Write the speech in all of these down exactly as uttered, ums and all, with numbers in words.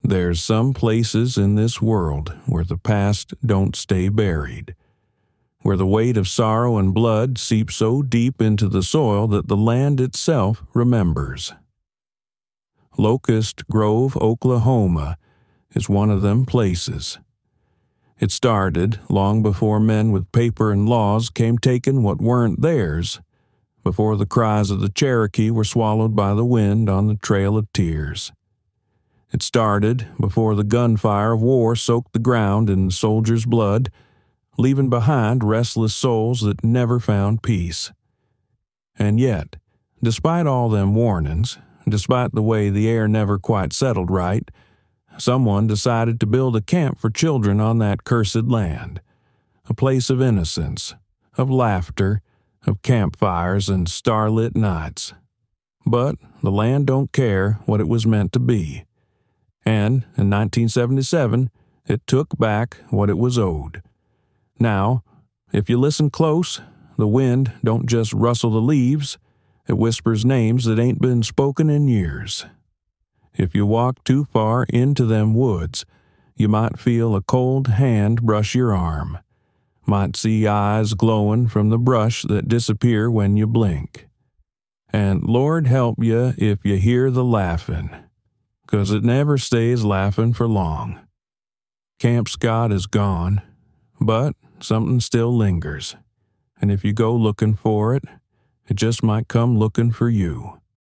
There's some places in this world where the past don't stay buried, where the weight of sorrow and blood seeps so deep into the soil that the land itself remembers. Locust Grove, Oklahoma, is one of them places. It started long before men with paper and laws came taking what weren't theirs, before the cries of the Cherokee were swallowed by the wind on the Trail of Tears. It started before the gunfire of war soaked the ground in soldiers' blood, leaving behind restless souls that never found peace. And yet, despite all them warnings, despite the way the air never quite settled right, someone decided to build a camp for children on that cursed land, a place of innocence, of laughter, of campfires and starlit nights. But the land don't care what it was meant to be. And in nineteen seventy-seven, it took back what it was owed. Now, if you listen close, the wind don't just rustle the leaves, it whispers names that ain't been spoken in years. If you walk too far into them woods, you might feel a cold hand brush your arm, might see eyes glowing from the brush that disappear when you blink. And Lord help you if you hear the laughing, 'cause it never stays laughing for long. Camp Scott is gone, but something still lingers, and if you go looking for it, it just might come looking for you.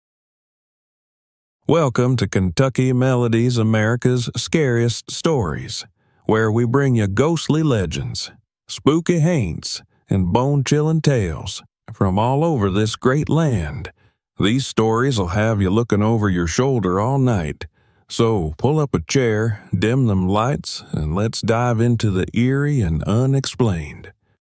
Welcome to Kentucky Melodies, America's Scariest Stories, where we bring you ghostly legends, spooky haints, and bone-chilling tales from all over this great land. These stories will have you looking over your shoulder all night, so pull up a chair, dim them lights, and let's dive into the eerie and unexplained.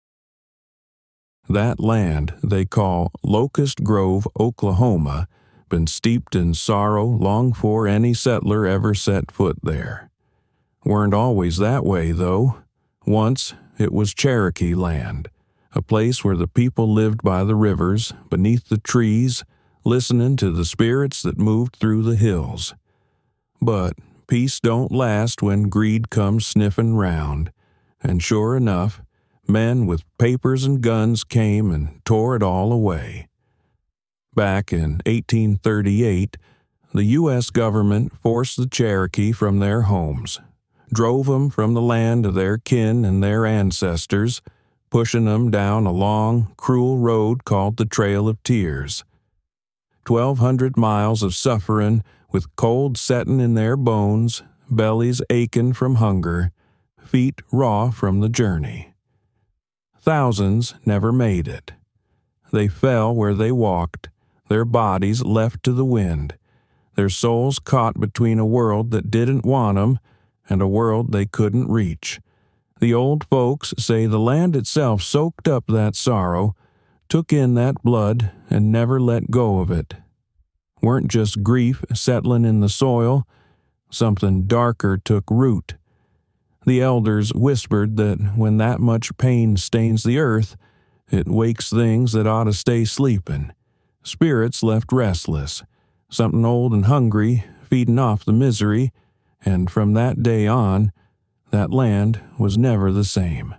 That land they call Locust Grove, Oklahoma, been steeped in sorrow long before any settler ever set foot there. Weren't always that way, though. Once it was Cherokee land, a place where the people lived by the rivers, beneath the trees, listening to the spirits that moved through the hills. But peace don't last when greed comes sniffing round, and sure enough, men with papers and guns came and tore it all away. Back in eighteen thirty-eight, the U S government forced the Cherokee from their homes, drove them from the land of their kin and their ancestors, pushing them down a long, cruel road called the Trail of Tears. Twelve hundred miles of suffering with cold setting in their bones, bellies aching from hunger, feet raw from the journey. Thousands never made it. They fell where they walked, their bodies left to the wind, their souls caught between a world that didn't want 'em and a world they couldn't reach. The old folks say the land itself soaked up that sorrow, took in that blood, and never let go of it. Weren't just grief settling in the soil, something darker took root. The elders whispered that when that much pain stains the earth, it wakes things that ought to stay sleeping. Spirits left restless, something old and hungry, feeding off the misery, and from that day on, that land was never the same.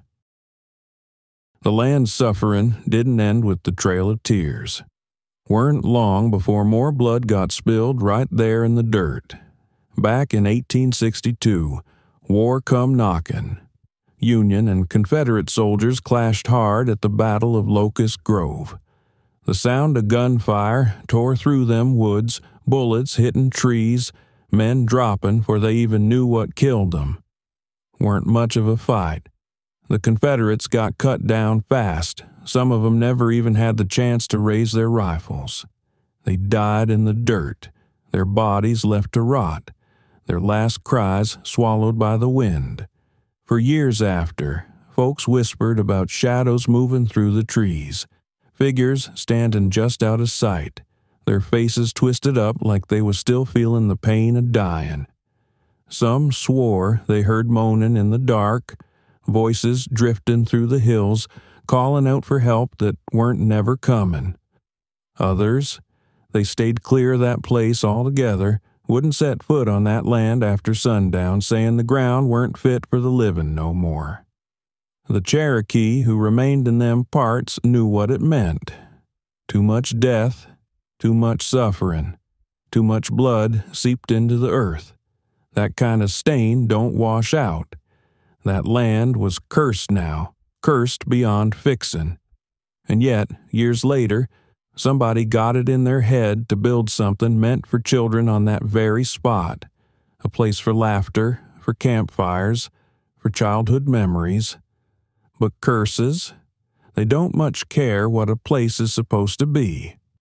The land's suffering didn't end with the Trail of Tears. Weren't long before more blood got spilled right there in the dirt. Back in eighteen sixty-two, war come knocking. Union and Confederate soldiers clashed hard at the Battle of Locust Grove. The sound of gunfire tore through them woods, bullets hitting trees, men dropping for they even knew what killed them. Weren't much of a fight. The Confederates got cut down fast. Some of them never even had the chance to raise their rifles. They died in the dirt, their bodies left to rot, their last cries swallowed by the wind. For years after, folks whispered about shadows moving through the trees, figures standing just out of sight, their faces twisted up like they was still feeling the pain of dying. Some swore they heard moaning in the dark, voices drifting through the hills, calling out for help that weren't never coming. Others, they stayed clear of that place altogether, wouldn't set foot on that land after sundown, saying the ground weren't fit for the living no more. The Cherokee who remained in them parts knew what it meant. Too much death, too much suffering, too much blood seeped into the earth. That kind of stain don't wash out. That land was cursed now, cursed beyond fixin'. And yet, years later, somebody got it in their head to build something meant for children on that very spot, a place for laughter, for campfires, for childhood memories. But curses, they don't much care what a place is supposed to be.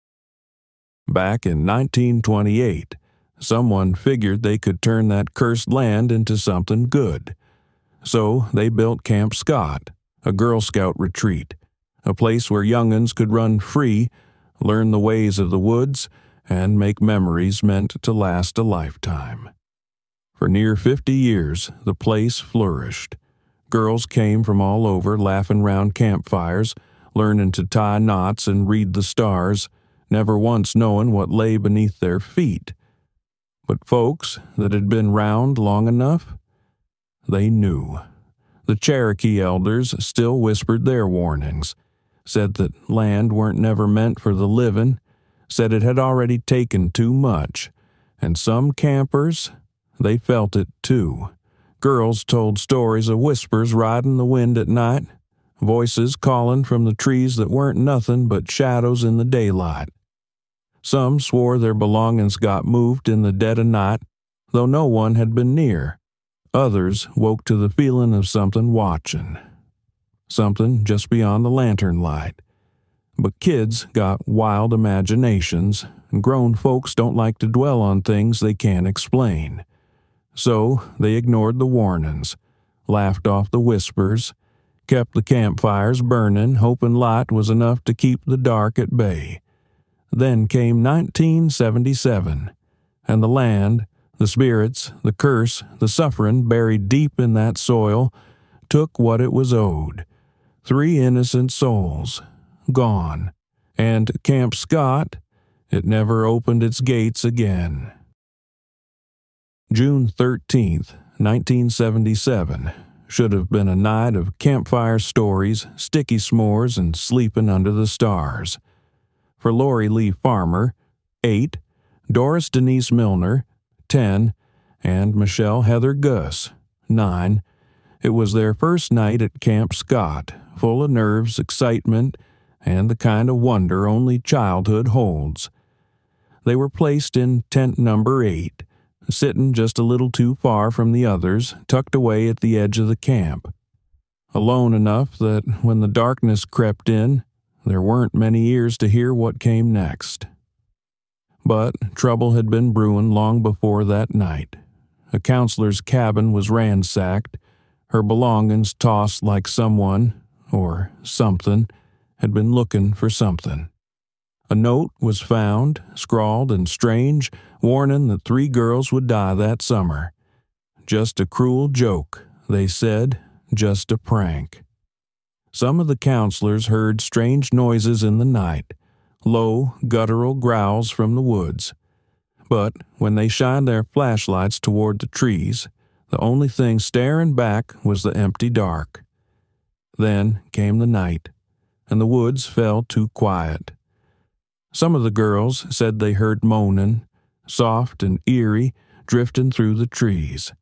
Back in nineteen twenty-eight, someone figured they could turn that cursed land into something good. So they built Camp Scott, a Girl Scout retreat, a place where young'uns could run free, learn the ways of the woods, and make memories meant to last a lifetime. For near fifty years, the place flourished. Girls came from all over laughing round campfires, learning to tie knots and read the stars, never once knowing what lay beneath their feet. But folks that had been round long enough, they knew. The Cherokee elders still whispered their warnings, said that land weren't never meant for the living, said it had already taken too much, and some campers, they felt it too. Girls told stories of whispers riding the wind at night, voices calling from the trees that weren't nothing but shadows in the daylight. Some swore their belongings got moved in the dead of night, though no one had been near. Others woke to the feeling of something watching. Something just beyond the lantern light. But kids got wild imaginations, and grown folks don't like to dwell on things they can't explain. So they ignored the warnings, laughed off the whispers, kept the campfires burning, hoping light was enough to keep the dark at bay. Then came nineteen seventy-seven, and the land, the spirits, the curse, the suffering buried deep in that soil, took what it was owed. Three innocent souls, gone, and Camp Scott, it never opened its gates again. June thirteenth, nineteen seventy-seven, should have been a night of campfire stories, sticky s'mores, and sleeping under the stars. For Lori Lee Farmer, eight, Doris Denise Milner, ten, and Michelle Heather Gus, nine, it was their first night at Camp Scott, full of nerves, excitement, and the kind of wonder only childhood holds. They were placed in tent number eight, sitting just a little too far from the others, tucked away at the edge of the camp. Alone enough that when the darkness crept in, there weren't many ears to hear what came next. But trouble had been brewing long before that night. A counselor's cabin was ransacked, her belongings tossed like someone, or something, had been looking for something. A note was found, scrawled and strange, warning that three girls would die that summer. Just a cruel joke, they said, just a prank. Some of the counselors heard strange noises in the night, low, guttural growls from the woods. But when they shined their flashlights toward the trees, the only thing staring back was the empty dark. Then came the night, and the woods fell too quiet. Some of the girls said they heard moaning, soft and eerie, drifting through the trees.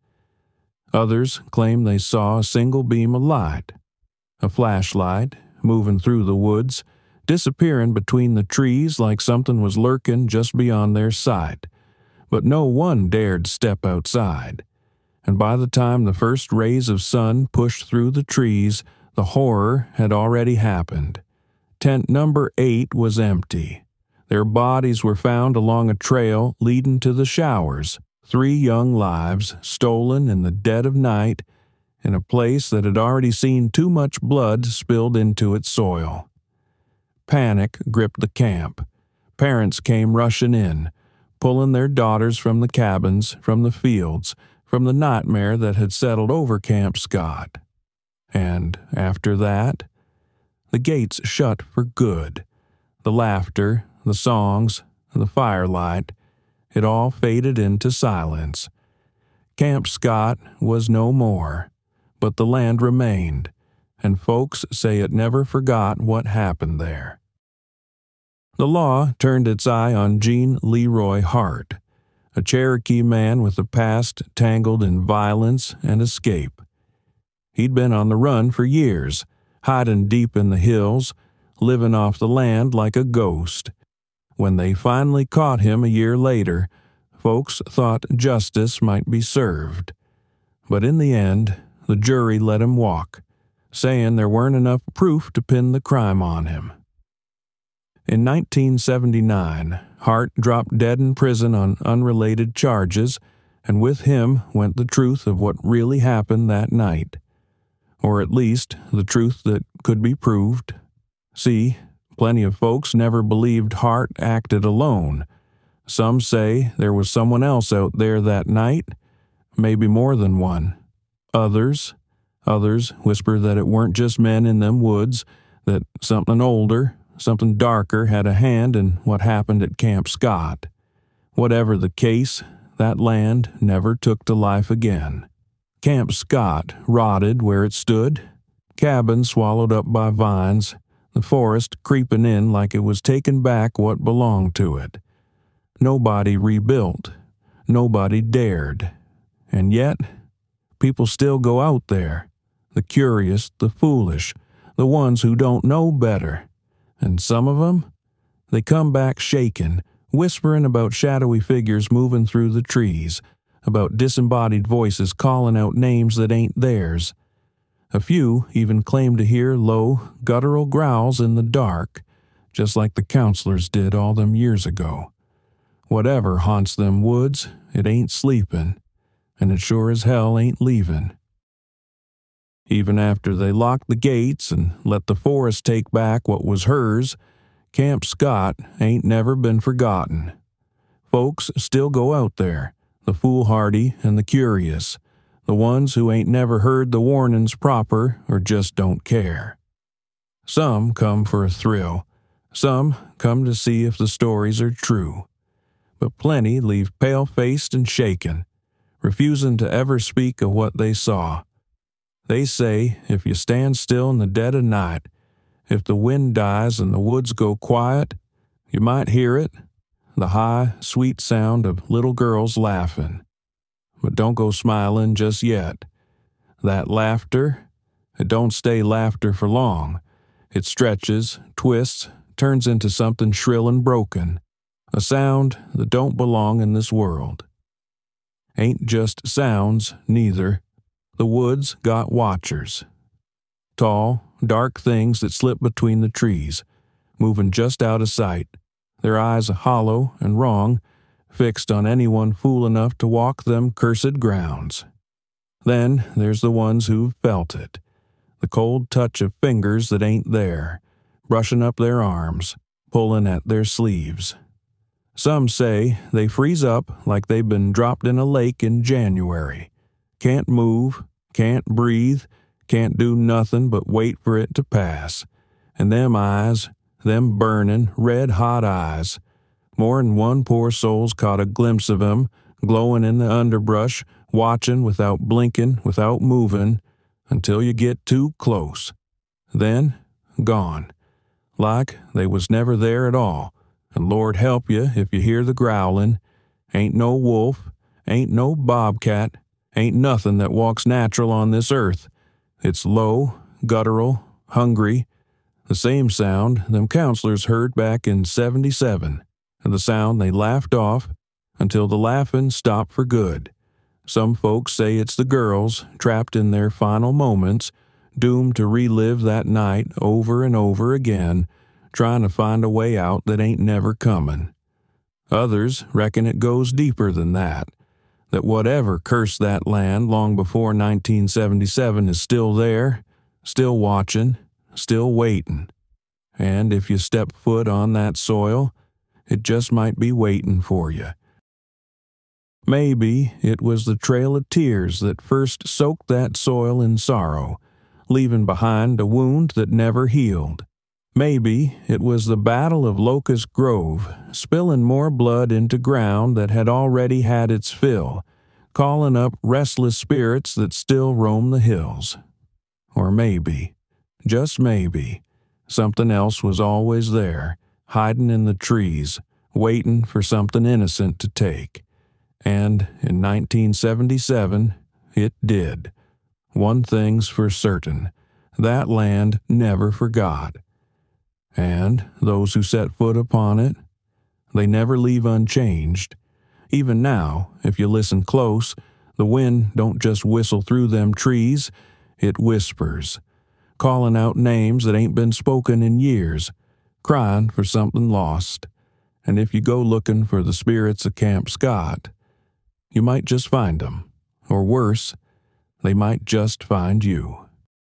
Others claimed they saw a single beam of light, a flashlight, moving through the woods, disappearing between the trees like something was lurking just beyond their sight. But no one dared step outside, and by the time the first rays of sun pushed through the trees, the horror had already happened. Tent number eight was empty. Their bodies were found along a trail leading to the showers, three young lives stolen in the dead of night in a place that had already seen too much blood spilled into its soil. Panic gripped the camp. Parents came rushing in, pulling their daughters from the cabins, from the fields, from the nightmare that had settled over Camp Scott. And after that, the gates shut for good. The laughter, the songs, the firelight, it all faded into silence. Camp Scott was no more, but the land remained, and folks say it never forgot what happened there. The law turned its eye on Gene Leroy Hart, a Cherokee man with a past tangled in violence and escape. He'd been on the run for years, hiding deep in the hills, living off the land like a ghost. When they finally caught him a year later, folks thought justice might be served. But in the end, the jury let him walk, saying there weren't enough proof to pin the crime on him. In nineteen seventy-nine, Hart dropped dead in prison on unrelated charges, and with him went the truth of what really happened that night. Or at least, the truth that could be proved. See, plenty of folks never believed Hart acted alone. Some say there was someone else out there that night, maybe more than one. Others, others whisper that it weren't just men in them woods, that something older, something darker had a hand in what happened at Camp Scott. Whatever the case, that land never took to life again. Camp Scott rotted where it stood, cabins swallowed up by vines, the forest creeping in like it was taking back what belonged to it. Nobody rebuilt. Nobody dared. And yet, people still go out there, the curious, the foolish, the ones who don't know better. And some of them, they come back shaken, whispering about shadowy figures moving through the trees, about disembodied voices calling out names that ain't theirs. A few even claim to hear low, guttural growls in the dark, just like the counselors did all them years ago. Whatever haunts them woods, it ain't sleeping, and it sure as hell ain't leaving. Even after they locked the gates and let the forest take back what was hers, Camp Scott ain't never been forgotten. Folks still go out there, the foolhardy and the curious, the ones who ain't never heard the warnings proper or just don't care. Some come for a thrill, some come to see if the stories are true, but plenty leave pale-faced and shaken, refusing to ever speak of what they saw. They say if you stand still in the dead of night, if the wind dies and the woods go quiet, you might hear it, the high, sweet sound of little girls laughing. But don't go smiling just yet. That laughter, it don't stay laughter for long. It stretches, twists, turns into something shrill and broken, a sound that don't belong in this world. Ain't just sounds, neither. The woods got watchers. Tall, dark things that slip between the trees, moving just out of sight, their eyes hollow and wrong, fixed on anyone fool enough to walk them cursed grounds. Then there's the ones who've felt it, the cold touch of fingers that ain't there, brushing up their arms, pulling at their sleeves. Some say they freeze up like they've been dropped in a lake in January, can't move, can't breathe, can't do nothing but wait for it to pass. And them eyes, them burning, red-hot eyes, more'n one poor soul's caught a glimpse of 'em, glowing in the underbrush, watching without blinking, without moving, until you get too close. Then, gone. Like they was never there at all, and Lord help you if you hear the growling. Ain't no wolf, ain't no bobcat, ain't nothing that walks natural on this earth. It's low, guttural, hungry, the same sound them counselors heard back in seventy-seven, and the sound they laughed off until the laughing stopped for good. Some folks say it's the girls, trapped in their final moments, doomed to relive that night over and over again, trying to find a way out that ain't never comin'. Others reckon it goes deeper than that, that whatever cursed that land long before nineteen seventy-seven is still there, still watching, still waiting. And if you step foot on that soil, it just might be waiting for you. Maybe it was the trail of tears that first soaked that soil in sorrow, leaving behind a wound that never healed. Maybe it was the Battle of Locust Grove, spilling more blood into ground that had already had its fill, calling up restless spirits that still roam the hills. Or maybe, just maybe, something else was always there, hiding in the trees, waiting for something innocent to take. And in nineteen seventy-seven, it did. One thing's for certain, that land never forgot. And those who set foot upon it, they never leave unchanged. Even now, if you listen close, the wind don't just whistle through them trees, it whispers, calling out names that ain't been spoken in years, crying for something lost. And if you go looking for the spirits of Camp Scott, you might just find them, or worse, they might just find you.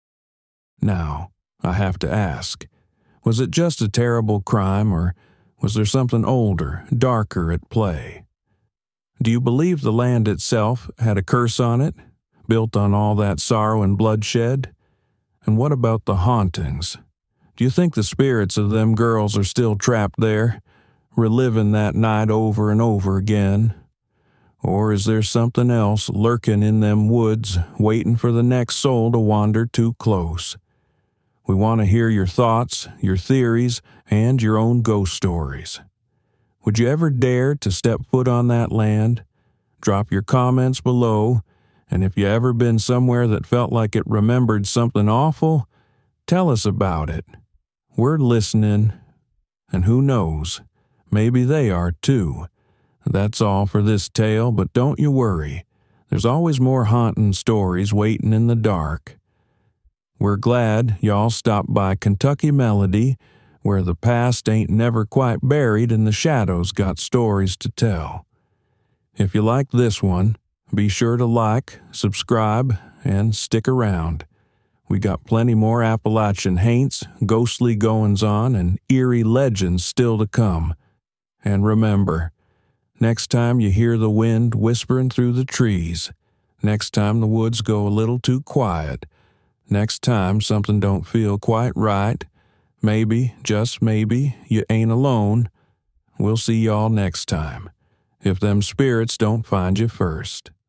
Now, I have to ask, was it just a terrible crime, or was there something older, darker at play? Do you believe the land itself had a curse on it, built on all that sorrow and bloodshed? And what about the hauntings? Do you think the spirits of them girls are still trapped there, reliving that night over and over again? Or is there something else lurking in them woods, waiting for the next soul to wander too close? We want to hear your thoughts, your theories, and your own ghost stories. Would you ever dare to step foot on that land? Drop your comments below, and if you ever been somewhere that felt like it remembered something awful, tell us about it. We're listening, and who knows, maybe they are too. That's all for this tale, but don't you worry. There's always more haunting stories waiting in the dark. We're glad y'all stopped by Kentucky Melody, where the past ain't never quite buried and the shadows got stories to tell. If you like this one, be sure to like, subscribe, and stick around. We got plenty more Appalachian haints, ghostly goings-on, and eerie legends still to come. And remember, next time you hear the wind whispering through the trees, next time the woods go a little too quiet, next time something don't feel quite right, maybe, just maybe, you ain't alone. We'll see y'all next time, if them spirits don't find you first.